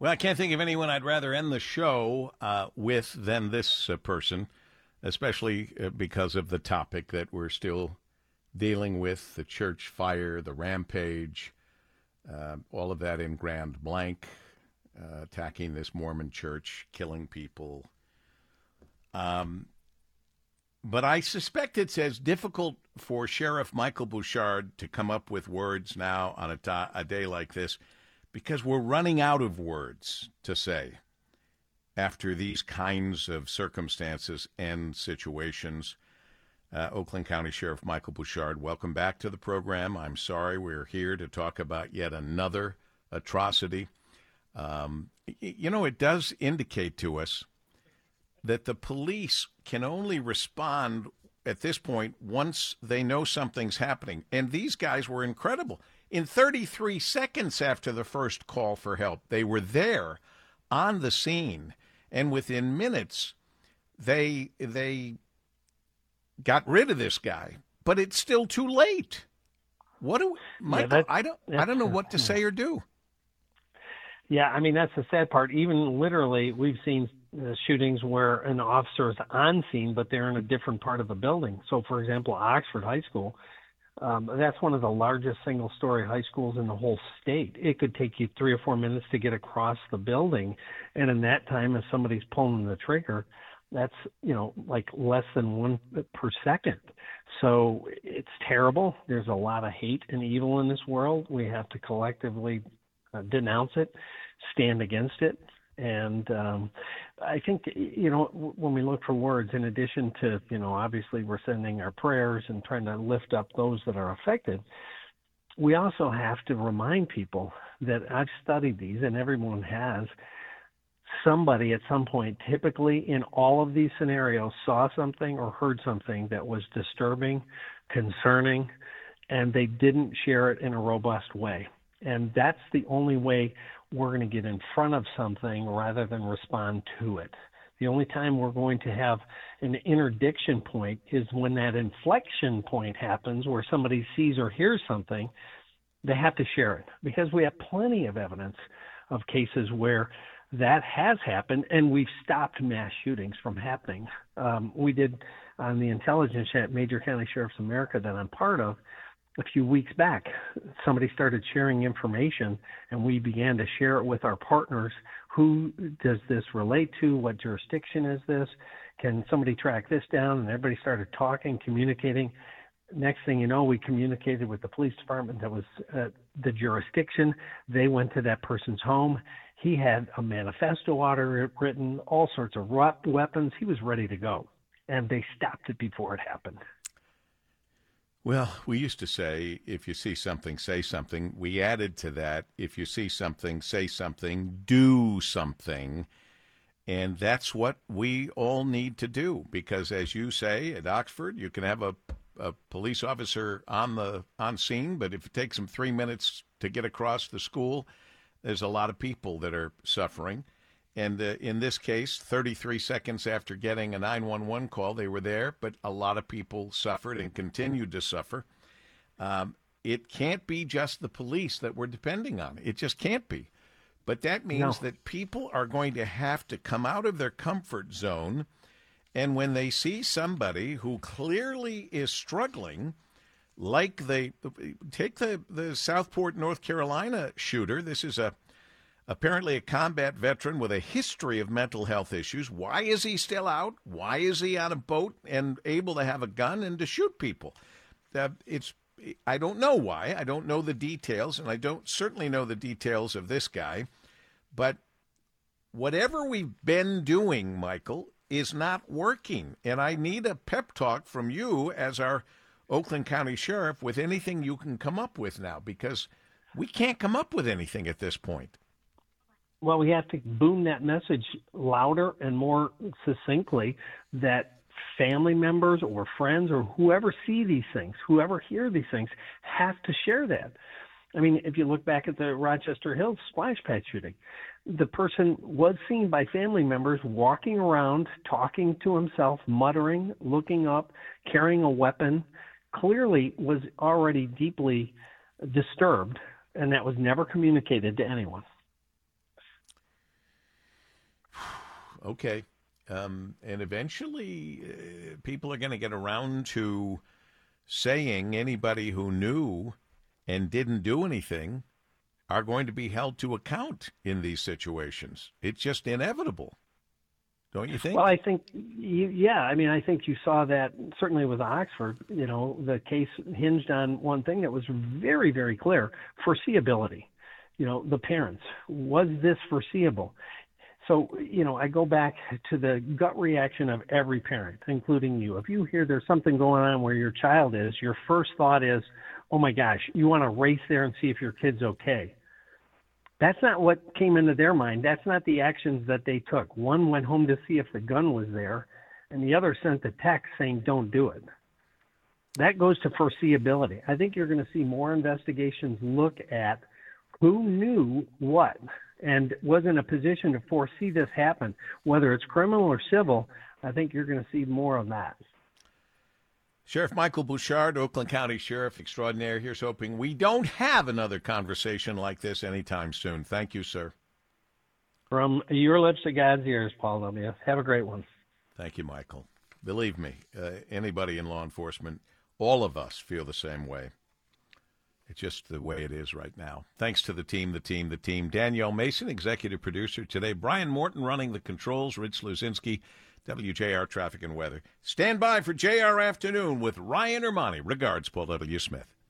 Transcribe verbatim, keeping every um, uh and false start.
Well, I can't think of anyone I'd rather end the show uh, with than this uh, person, especially uh, because of the topic that we're still dealing with, the church fire, the rampage, uh, all of that in Grand Blanc, uh, attacking this Mormon church, killing people. Um, but I suspect it's as difficult for Sheriff Michael Bouchard to come up with words now on a, ta- a day like this, because we're running out of words to say after these kinds of circumstances and situations. Uh, Oakland County Sheriff Michael Bouchard, welcome back to the program. I'm sorry we're here to talk about yet another atrocity. Um, you know, it does indicate to us that the police can only respond at this point once they know something's happening. And these guys were incredible. In thirty-three seconds after the first call for help, they were there on the scene. And within minutes, they they got rid of this guy. But it's still too late. What do we, Michael, yeah, I don't I don't know what to say or do. Yeah, I mean, that's the sad part. Even literally, we've seen uh, shootings where an officer is on scene, but they're in a different part of the building. So, for example, Oxford High School, um, that's one of the largest single-story high schools in the whole state. It could take you three or four minutes to get across the building. And in that time, if somebody's pulling the trigger, that's, you know, like less than one per second. So it's terrible. There's a lot of hate and evil in this world. We have to collectively uh, denounce it, stand against it. And um, I think, you know, when we look for words, in addition to, you know, obviously we're sending our prayers and trying to lift up those that are affected, we also have to remind people that I've studied these, and everyone has, somebody at some point, typically in all of these scenarios, saw something or heard something that was disturbing, concerning, and they didn't share it in a robust way. And that's the only way we're going to get in front of something rather than respond to it. The only time we're going to have an interdiction point is when that inflection point happens where somebody sees or hears something. They have to share it, because we have plenty of evidence of cases where that has happened, and we've stopped mass shootings from happening. Um, we did on the intelligence at Major County Sheriffs America that I'm part of a few weeks back. Somebody started sharing information, and we began to share it with our partners. Who does this relate to? What jurisdiction is this? Can somebody track this down? And everybody started talking, communicating. Next thing you know, we communicated with the police department that was uh, the jurisdiction. They went to that person's home. He had a manifesto order written, all sorts of weapons. He was ready to go, and they stopped it before it happened. Well, we used to say, if you see something, say something. We added to that, if you see something, say something, do something. And that's what we all need to do, because as you say, at Oxford, you can have a, a police officer on the on scene, but if it takes them three minutes to get across the school, there's a lot of people that are suffering. And uh, in this case, thirty-three seconds after getting a nine one one call, they were there, but a lot of people suffered and continued to suffer. Um, it can't be just the police that we're depending on. It just can't be. But that means no. that people are going to have to come out of their comfort zone, and when they see somebody who clearly is struggling, like they take the, the Southport, North Carolina shooter. This is a apparently a combat veteran with a history of mental health issues. Why is he still out? Why is he on a boat and able to have a gun and to shoot people? Uh, it's I don't know why. I don't know the details, and I don't certainly know the details of this guy. But whatever we've been doing, Michael, is not working. And I need a pep talk from you as our Oakland County Sheriff with anything you can come up with now, because we can't come up with anything at this point. Well, we have to boom that message louder and more succinctly that family members or friends or whoever see these things, whoever hear these things, have to share that. I mean, if you look back at the Rochester Hills splash pad shooting, the person was seen by family members walking around, talking to himself, muttering, looking up, carrying a weapon, clearly was already deeply disturbed, and that was never communicated to anyone. okay. Um, and eventually uh, people are going to get around to saying anybody who knew and didn't do anything are going to be held to account in these situations. It's just inevitable, don't you think? Well, I think, you, yeah, I mean, I think you saw that certainly with Oxford. You know, the case hinged on one thing that was very, very clear: foreseeability. You know, the parents. Was this foreseeable? So, you know, I go back to the gut reaction of every parent, including you. If you hear there's something going on where your child is, your first thought is, oh my gosh, you want to race there and see if your kid's okay. That's not what came into their mind. That's not the actions that they took. One went home to see if the gun was there, and the other sent a text saying, don't do it. That goes to foreseeability. I think you're going to see more investigations look at who knew what and was in a position to foresee this happen, whether it's criminal or civil. I think you're going to see more of that. Sheriff Michael Bouchard, Oakland County Sheriff Extraordinaire, here's hoping we don't have another conversation like this anytime soon. Thank you, sir. From your lips to God's ears, Paul W. Have a great one. Thank you, Michael. Believe me, uh, anybody in law enforcement, all of us feel the same way. It's just the way it is right now. Thanks to the team, the team, the team. Danielle Mason, executive producer today. Brian Morton running the controls. Rich Luzinski, W J R Traffic and Weather. Stand by for J R Afternoon with Ryan Ermani. Regards, Paul W. Smith.